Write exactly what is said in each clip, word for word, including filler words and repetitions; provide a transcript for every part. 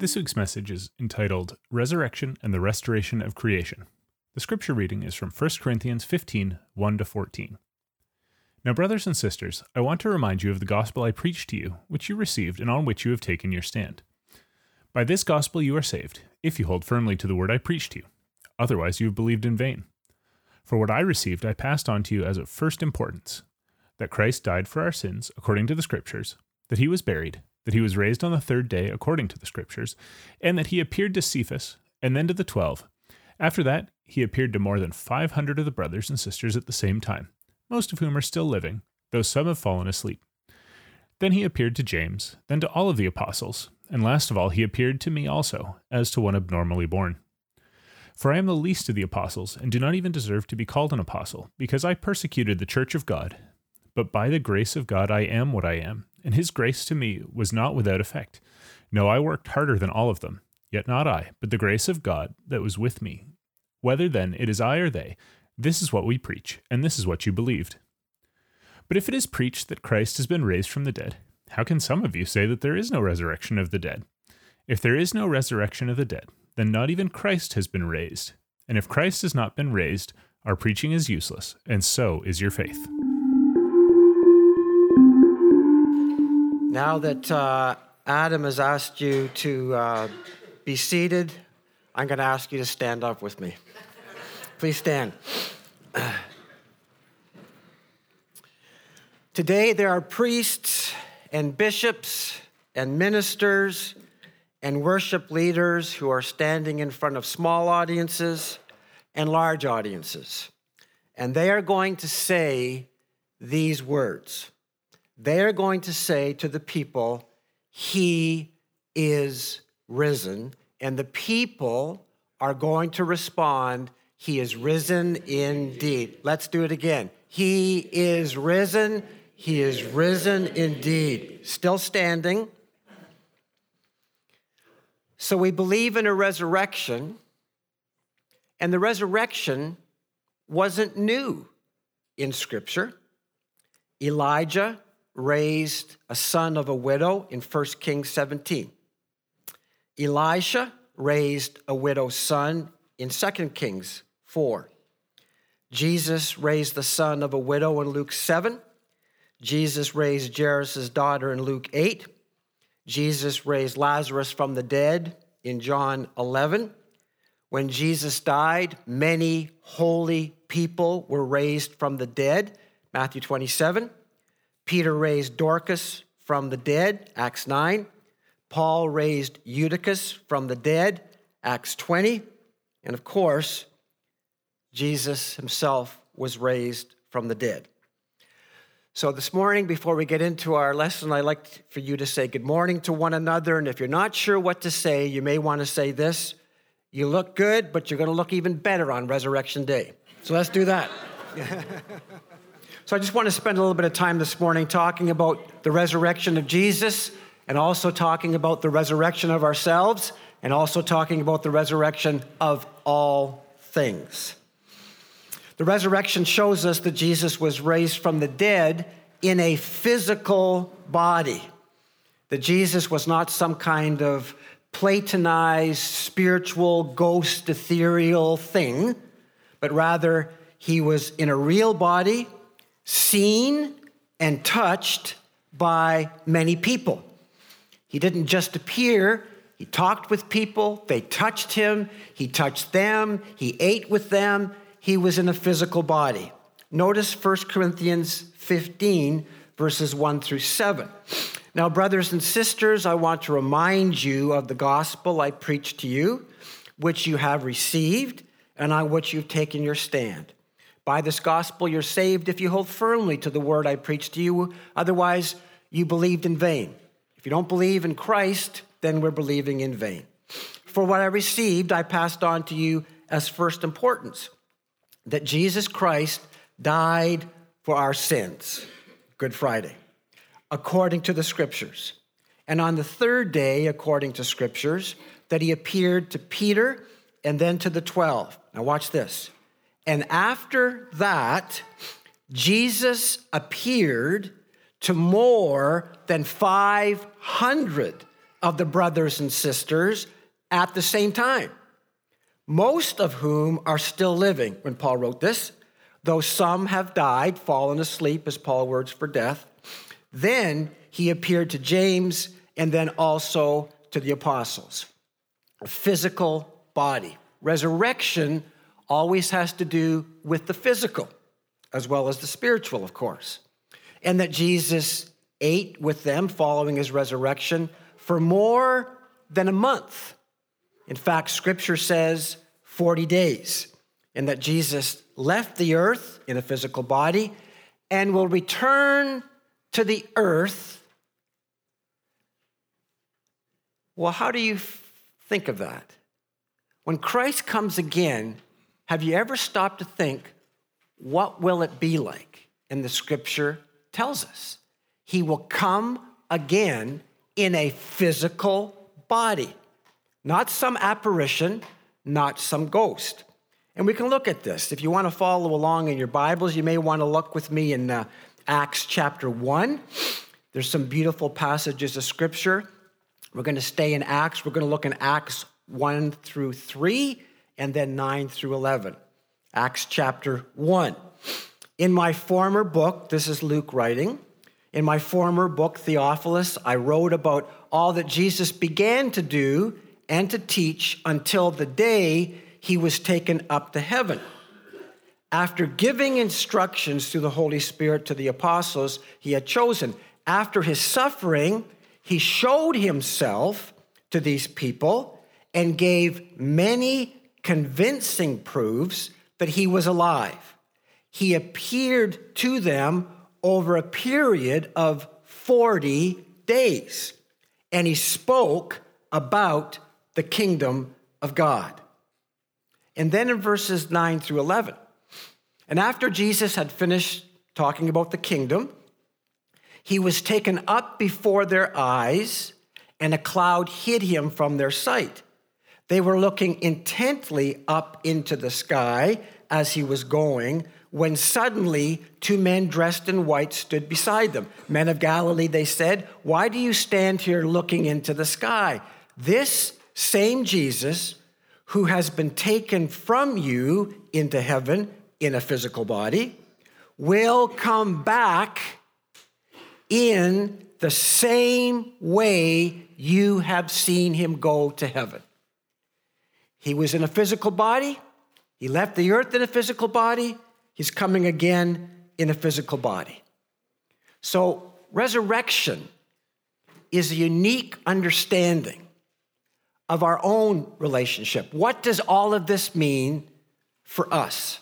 This week's message is entitled Resurrection and the Restoration of Creation. The scripture reading is from First Corinthians fifteen, one to fourteen. Now, brothers and sisters, I want to remind you of the gospel I preached to you, which you received and on which you have taken your stand. By this gospel you are saved, if you hold firmly to the word I preached to you. Otherwise you have believed in vain. For what I received I passed on to you as of first importance, that Christ died for our sins, according to the Scriptures, that he was buried, that he was raised on the third day, according to the Scriptures, and that he appeared to Cephas, and then to the twelve. After that, he appeared to more than five hundred of the brothers and sisters at the same time, most of whom are still living, though some have fallen asleep. Then he appeared to James, then to all of the apostles, and last of all he appeared to me also, as to one abnormally born. For I am the least of the apostles, and do not even deserve to be called an apostle, because I persecuted the church of God. But by the grace of God I am what I am, and his grace to me was not without effect. No, I worked harder than all of them, yet not I, but the grace of God that was with me. Whether then it is I or they, this is what we preach, and this is what you believed. But if it is preached that Christ has been raised from the dead, how can some of you say that there is no resurrection of the dead? If there is no resurrection of the dead, then not even Christ has been raised. And if Christ has not been raised, our preaching is useless, and so is your faith. Now that uh, Adam has asked you to uh, be seated, I'm going to ask you to stand up with me. Please stand. Today there are priests and bishops and ministers and worship leaders who are standing in front of small audiences and large audiences. And they are going to say these words. They are going to say to the people, "He is risen." And the people are going to respond, "He is risen indeed." Let's do it again. He is risen. He is risen indeed. Still standing. So we believe in a resurrection, and the resurrection wasn't new in Scripture. Elijah raised a son of a widow in First Kings seventeen. Elisha raised a widow's son in Second Kings four. Jesus raised the son of a widow in Luke seven. Jesus raised Jairus' daughter in Luke eight. Jesus raised Lazarus from the dead in John eleven. When Jesus died, many holy people were raised from the dead, Matthew twenty-seven. Peter raised Dorcas from the dead, Acts nine. Paul raised Eutychus from the dead, Acts twenty. And of course, Jesus himself was raised from the dead. So this morning, before we get into our lesson, I'd like for you to say good morning to one another. And if you're not sure what to say, you may want to say this: you look good, but you're going to look even better on Resurrection Day. So let's do that. So I just want to spend a little bit of time this morning talking about the resurrection of Jesus, and also talking about the resurrection of ourselves, and also talking about the resurrection of all things. The resurrection shows us that Jesus was raised from the dead in a physical body. That Jesus was not some kind of Platonized, spiritual, ghost, ethereal thing, but rather he was in a real body, seen and touched by many people. He didn't just appear. He talked with people. They touched him. He touched them. He ate with them. He was in a physical body. Notice First Corinthians fifteen, verses one through seven. Now, brothers and sisters, I want to remind you of the gospel I preached to you, which you have received, and on which you've taken your stand. By this gospel you're saved if you hold firmly to the word I preached to you. Otherwise, you believed in vain. If you don't believe in Christ, then we're believing in vain. For what I received, I passed on to you as first importance, that Jesus Christ died for our sins, Good Friday, according to the Scriptures. And on the third day, according to Scriptures, that he appeared to Peter and then to the twelve. Now watch this. And after that, Jesus appeared to more than five hundred of the brothers and sisters at the same time, most of whom are still living when Paul wrote this, though some have died, fallen asleep, as Paul words for death. Then he appeared to James and then also to the apostles. A physical body. Resurrection always has to do with the physical, as well as the spiritual, of course. And that Jesus ate with them following his resurrection for more than a month. In fact, Scripture says forty days, and that Jesus left the earth in a physical body and will return to the earth. Well, how do you think of that? When Christ comes again, have you ever stopped to think, what will it be like? And the Scripture tells us. He will come again in a physical body, not some apparition, not some ghost. And we can look at this. If you want to follow along in your Bibles, you may want to look with me in uh, Acts chapter one. There's some beautiful passages of Scripture. We're going to stay in Acts. We're going to look in Acts one through three and then nine through eleven. Acts chapter one. In my former book, this is Luke writing, in my former book, Theophilus, I wrote about all that Jesus began to do and to teach until the day he was taken up to heaven. After giving instructions through the Holy Spirit to the apostles he had chosen, after his suffering, he showed himself to these people and gave many convincing proofs that he was alive. He appeared to them over a period of forty days, and he spoke about the kingdom of God. And then in verses nine through eleven, and after Jesus had finished talking about the kingdom, he was taken up before their eyes, and a cloud hid him from their sight. They were looking intently up into the sky as he was going, when suddenly two men dressed in white stood beside them. Men of Galilee, they said, why do you stand here looking into the sky? This same Jesus, who has been taken from you into heaven in a physical body, will come back in the same way you have seen him go to heaven. He was in a physical body. He left the earth in a physical body. He's coming again in a physical body. So resurrection is a unique understanding of our own relationship. What does all of this mean for us?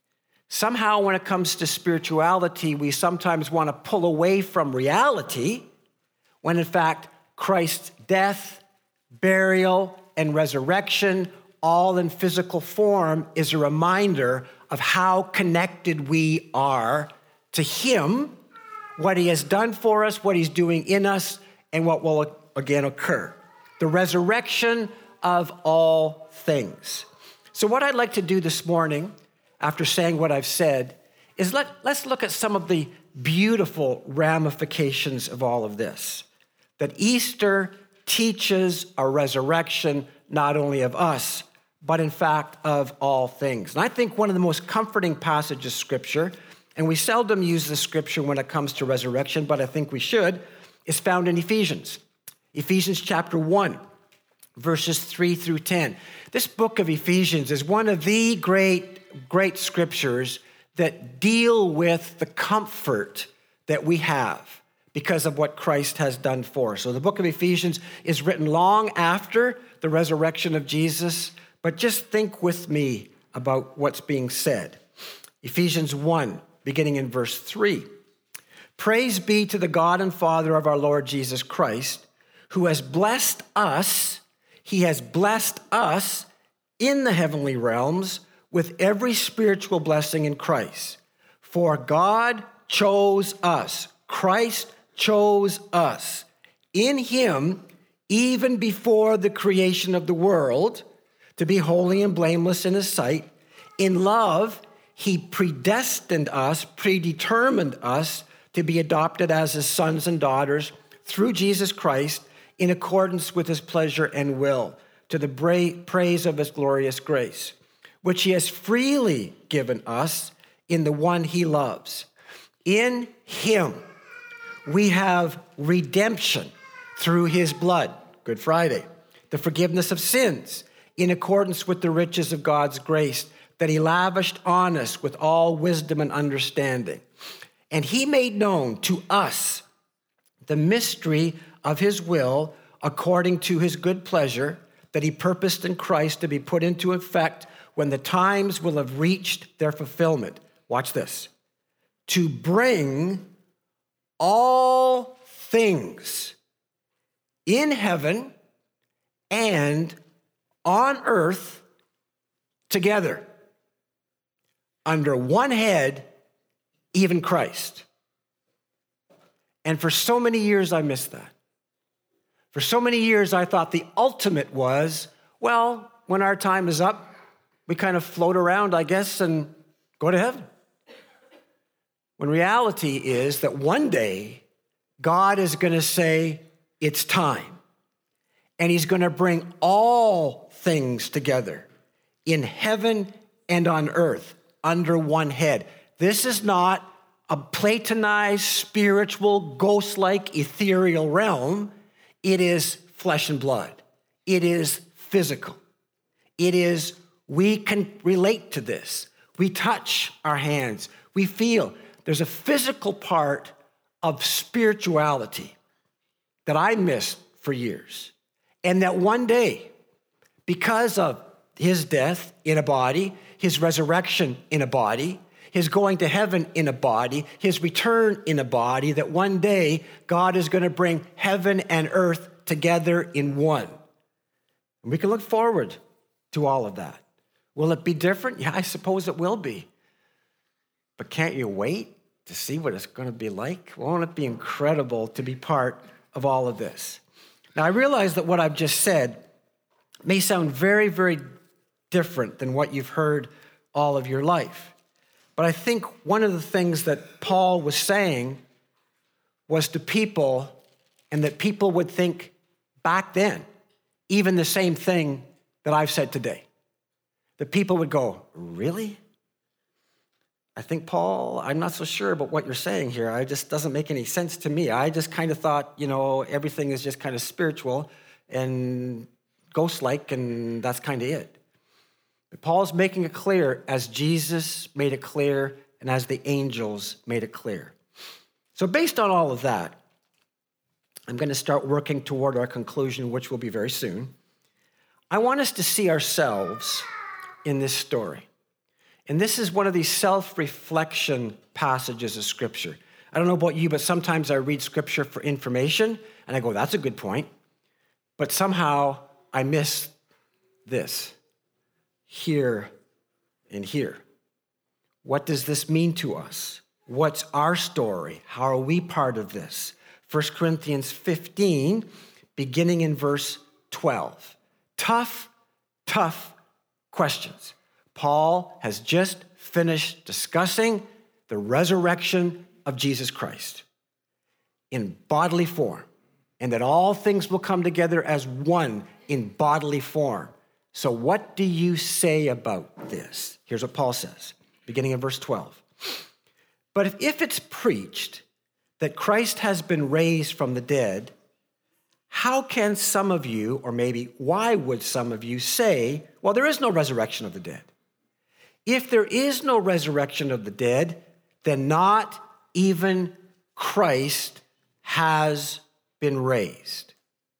Somehow when it comes to spirituality, we sometimes want to pull away from reality, when in fact Christ's death, burial, and resurrection, all in physical form, is a reminder of how connected we are to him, what he has done for us, what he's doing in us, and what will again occur. The resurrection of all things. So what I'd like to do this morning, after saying what I've said, is let, let's look at some of the beautiful ramifications of all of this. That Easter teaches a resurrection not only of us, but in fact of all things. And I think one of the most comforting passages of Scripture, and we seldom use the Scripture when it comes to resurrection, but I think we should, is found in Ephesians. Ephesians chapter one, verses three through ten. This book of Ephesians is one of the great, great scriptures that deal with the comfort that we have because of what Christ has done for us. So the book of Ephesians is written long after the resurrection of Jesus, but just think with me about what's being said. Ephesians one, beginning in verse three. Praise be to the God and Father of our Lord Jesus Christ, who has blessed us, he has blessed us in the heavenly realms with every spiritual blessing in Christ. For God chose us, Christ chose us in him even before the creation of the world, to be holy and blameless in his sight. In love, he predestined us, predetermined us to be adopted as his sons and daughters through Jesus Christ in accordance with his pleasure and will, to the bra- praise of his glorious grace, which he has freely given us in the one he loves. In him we have redemption through his blood, Good Friday, the forgiveness of sins, in accordance with the riches of God's grace that he lavished on us with all wisdom and understanding. And he made known to us the mystery of his will according to his good pleasure that he purposed in Christ to be put into effect when the times will have reached their fulfillment. Watch this. To bring all things in heaven and on earth together under one head, even Christ. And for so many years, I missed that. For so many years, I thought the ultimate was, well, when our time is up, we kind of float around, I guess, and go to heaven. When reality is that one day, God is going to say, it's time. And he's going to bring all things together in heaven and on earth under one head. This is not a Platonized, spiritual, ghost-like, ethereal realm. It is flesh and blood. It is physical. It is, we can relate to this. We touch our hands. We feel. There's a physical part of spirituality that I missed for years. And that one day, because of his death in a body, his resurrection in a body, his going to heaven in a body, his return in a body, that one day God is going to bring heaven and earth together in one. And we can look forward to all of that. Will it be different? Yeah, I suppose it will be. But can't you wait to see what it's going to be like? Won't it be incredible to be part of all of this? Now, I realize that what I've just said may sound very, very different than what you've heard all of your life. But I think one of the things that Paul was saying was to people, and that people would think back then, even the same thing that I've said today. That people would go, really? I think, Paul, I'm not so sure about what you're saying here. It just doesn't make any sense to me. I just kind of thought, you know, everything is just kind of spiritual and ghost-like, and that's kind of it. But Paul's making it clear as Jesus made it clear and as the angels made it clear. So based on all of that, I'm going to start working toward our conclusion, which will be very soon. I want us to see ourselves in this story. And this is one of these self-reflection passages of Scripture. I don't know about you, but sometimes I read Scripture for information, and I go, that's a good point. But somehow I miss this, here and here. What does this mean to us? What's our story? How are we part of this? First Corinthians fifteen, beginning in verse twelve. Tough, tough questions. Paul has just finished discussing the resurrection of Jesus Christ in bodily form, and that all things will come together as one in bodily form. So what do you say about this? Here's what Paul says, beginning in verse twelve. But if, if it's preached that Christ has been raised from the dead, how can some of you, or maybe why would some of you say, well, there is no resurrection of the dead? If there is no resurrection of the dead, then not even Christ has been raised.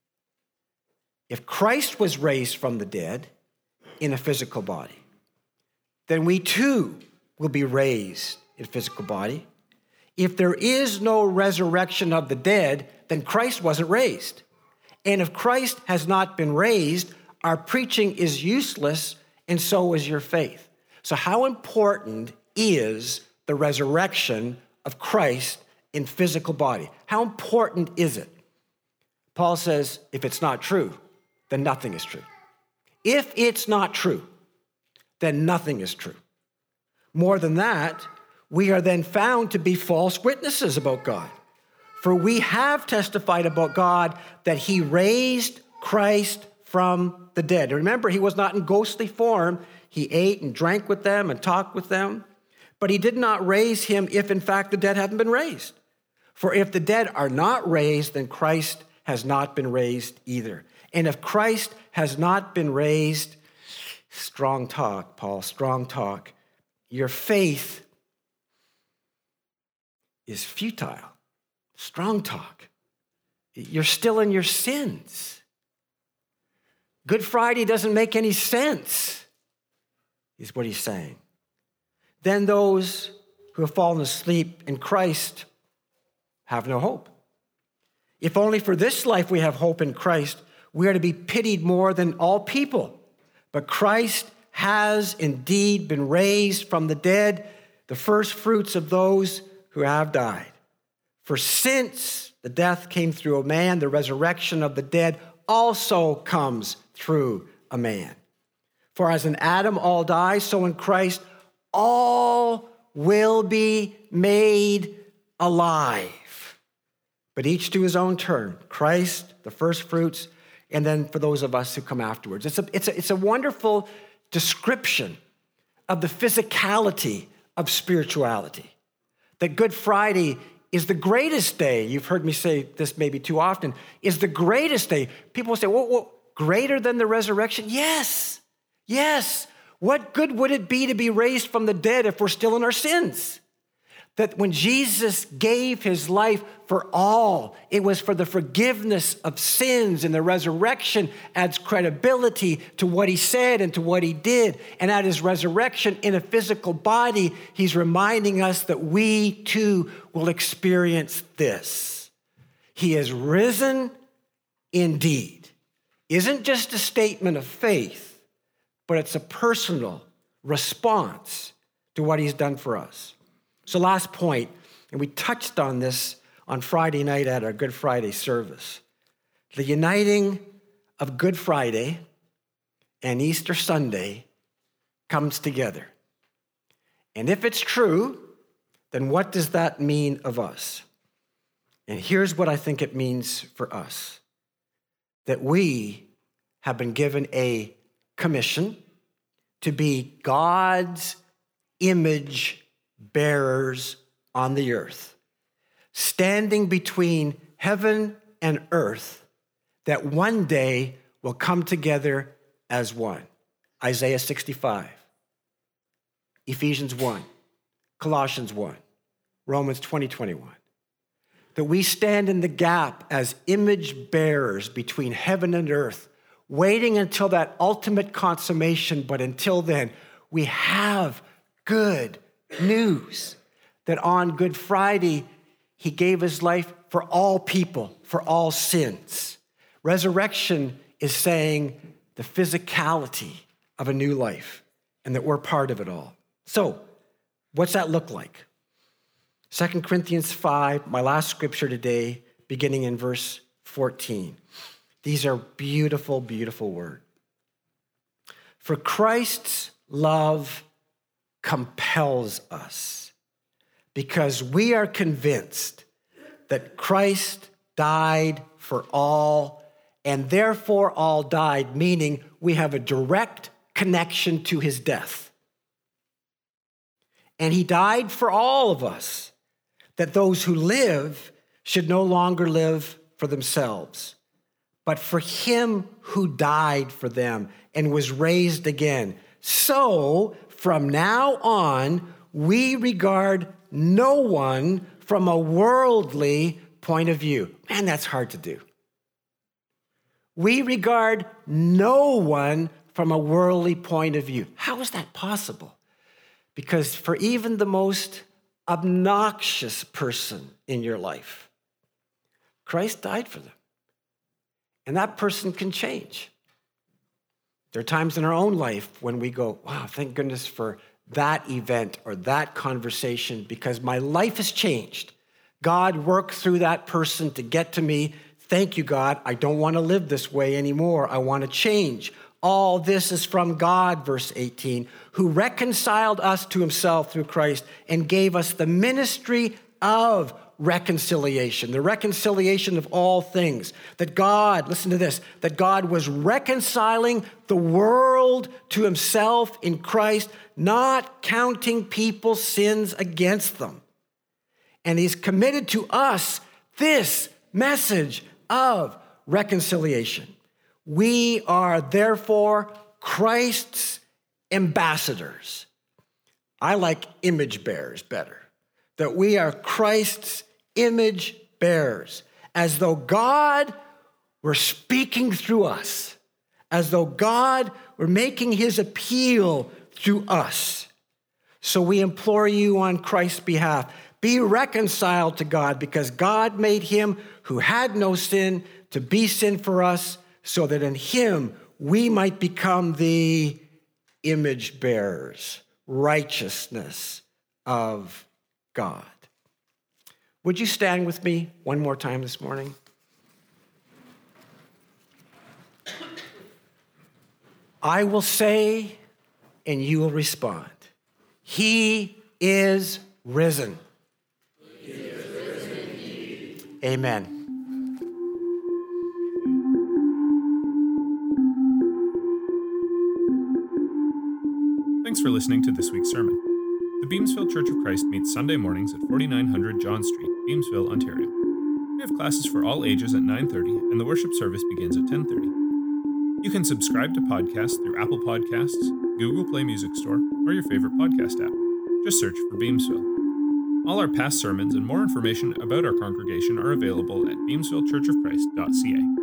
If Christ was raised from the dead in a physical body, then we too will be raised in a physical body. If there is no resurrection of the dead, then Christ wasn't raised. And if Christ has not been raised, our preaching is useless, and so is your faith. So how important is the resurrection of Christ in physical body? How important is it? Paul says, if it's not true, then nothing is true. If it's not true, then nothing is true. More than that, we are then found to be false witnesses about God. For we have testified about God that he raised Christ from the dead. Remember, he was not in ghostly form. He ate and drank with them and talked with them. But he did not raise him if, in fact, the dead hadn't been raised. For if the dead are not raised, then Christ has not been raised either. And if Christ has not been raised, strong talk, Paul, strong talk, your faith is futile. Strong talk. You're still in your sins. Good Friday doesn't make any sense, is what he's saying. Then those who have fallen asleep in Christ have no hope. If only for this life we have hope in Christ, we are to be pitied more than all people. But Christ has indeed been raised from the dead, the first fruits of those who have died. For since the death came through a man, the resurrection of the dead also comes through a man. For as in Adam all die, so in Christ all will be made alive. But each to his own turn. Christ, the first fruits, and then for those of us who come afterwards. It's a, it's a, it's a wonderful description of the physicality of spirituality. That Good Friday is the greatest day. You've heard me say this maybe too often, is the greatest day. People will say, well, well, greater than the resurrection? Yes, yes. What good would it be to be raised from the dead if we're still in our sins? That when Jesus gave his life for all, it was for the forgiveness of sins, and the resurrection adds credibility to what he said and to what he did. And at his resurrection in a physical body, he's reminding us that we too will experience this. He is risen indeed. Isn't just a statement of faith, but it's a personal response to what he's done for us. So last point, and we touched on this on Friday night at our Good Friday service. The uniting of Good Friday and Easter Sunday comes together. And if it's true, then what does that mean of us? And here's what I think it means for us. That we have been given a commission to be God's image bearers on the earth, standing between heaven and earth, that one day will come together as one. Isaiah sixty-five, Ephesians one, Colossians one, Romans twenty, twenty-one. That we stand in the gap as image bearers between heaven and earth, waiting until that ultimate consummation, but until then, we have good news that on Good Friday, he gave his life for all people, for all sins. Resurrection is saying the physicality of a new life and that we're part of it all. So, what's that look like? Second Corinthians five, my last scripture today, beginning in verse fourteen. These are beautiful, beautiful words. For Christ's love compels us, because we are convinced that Christ died for all, and therefore all died, meaning we have a direct connection to his death. And he died for all of us, that those who live should no longer live for themselves, but for him who died for them and was raised again. So, from now on, we regard no one from a worldly point of view. Man, that's hard to do. We regard no one from a worldly point of view. How is that possible? Because for even the most obnoxious person in your life, Christ died for them. And that person can change. There are times in our own life when we go, wow, thank goodness for that event or that conversation, because my life has changed. God worked through that person to get to me. Thank you, God. I don't want to live this way anymore. I want to change. All this is from God, verse eighteen, who reconciled us to himself through Christ and gave us the ministry of reconciliation, the reconciliation of all things. That God, listen to this, that God was reconciling the world to himself in Christ, not counting people's sins against them. And he's committed to us this message of reconciliation. We are therefore Christ's ambassadors. I like image bearers better. That we are Christ's image bearers, as though God were speaking through us, as though God were making his appeal through us. So we implore you on Christ's behalf, be reconciled to God, because God made him who had no sin to be sin for us, so that in him we might become the image bearers, righteousness of God. Would you stand with me one more time this morning? I will say, and you will respond, he is risen. He is risen indeed. Amen. Thanks for listening to this week's sermon. The Beamsville Church of Christ meets Sunday mornings at forty-nine hundred John Street, Beamsville, Ontario. We have classes for all ages at nine thirty, and the worship service begins at ten thirty. You can subscribe to podcasts through Apple Podcasts, Google Play Music Store, or your favorite podcast app. Just search for Beamsville. All our past sermons and more information about our congregation are available at beamsville church of christ dot c a.